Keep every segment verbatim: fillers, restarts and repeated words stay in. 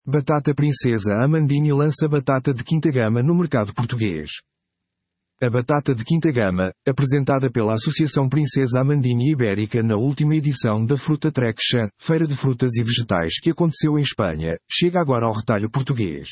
Batata Princesa Amandini lança batata de quinta gama no mercado português. A batata de quinta gama, apresentada pela Associação Princesa Amandini Ibérica na última edição da Fruta Trexa, Feira de Frutas e Vegetais que aconteceu em Espanha, chega agora ao retalho português.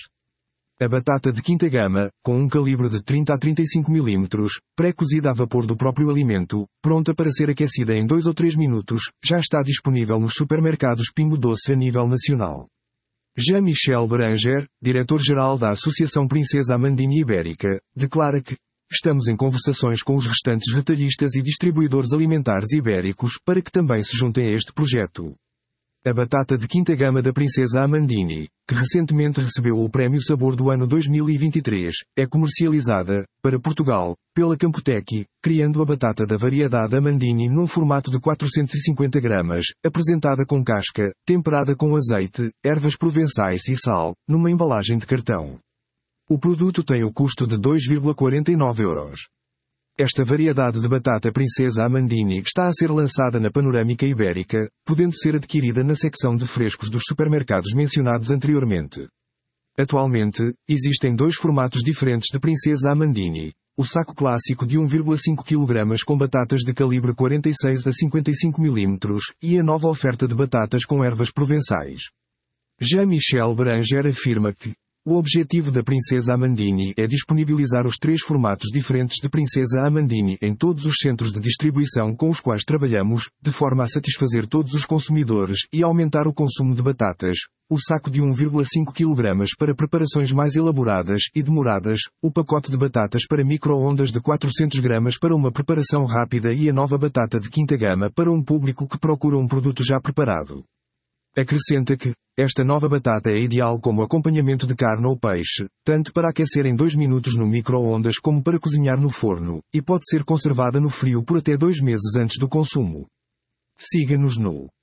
A batata de quinta gama, com um calibre de trinta a trinta e cinco milímetros, pré-cozida a vapor do próprio alimento, pronta para ser aquecida em dois ou três minutos, já está disponível nos supermercados Pingo Doce a nível nacional. Jean-Michel Beranger, diretor-geral da Associação Princesa Amandini Ibérica, declara que estamos em conversações com os restantes retalhistas e distribuidores alimentares ibéricos para que também se juntem a este projeto. A batata de quinta gama da Princesa Amandini, que recentemente recebeu o Prémio Sabor do ano dois mil e vinte e três, é comercializada, para Portugal, pela Campotec, criando a batata da variedade Amandini num formato de quatrocentos e cinquenta gramas, apresentada com casca, temperada com azeite, ervas provençais e sal, numa embalagem de cartão. O produto tem o custo de dois vírgula quarenta e nove euros. Esta variedade de batata Princesa Amandini está a ser lançada na Panorâmica Ibérica, podendo ser adquirida na secção de frescos dos supermercados mencionados anteriormente. Atualmente, existem dois formatos diferentes de Princesa Amandini: o saco clássico de um vírgula cinco quilogramas com batatas de calibre quarenta e seis a cinquenta e cinco milímetros e a nova oferta de batatas com ervas provençais. Jean-Michel Beranger afirma que o objetivo da Princesa Amandini é disponibilizar os três formatos diferentes de Princesa Amandini em todos os centros de distribuição com os quais trabalhamos, de forma a satisfazer todos os consumidores e aumentar o consumo de batatas, o saco de um vírgula cinco quilogramas para preparações mais elaboradas e demoradas, o pacote de batatas para micro-ondas de quatrocentos gramas para uma preparação rápida e a nova batata de quinta gama para um público que procura um produto já preparado. Acrescenta que esta nova batata é ideal como acompanhamento de carne ou peixe, tanto para aquecer em dois minutos no micro-ondas como para cozinhar no forno, e pode ser conservada no frio por até dois meses antes do consumo. Siga-nos no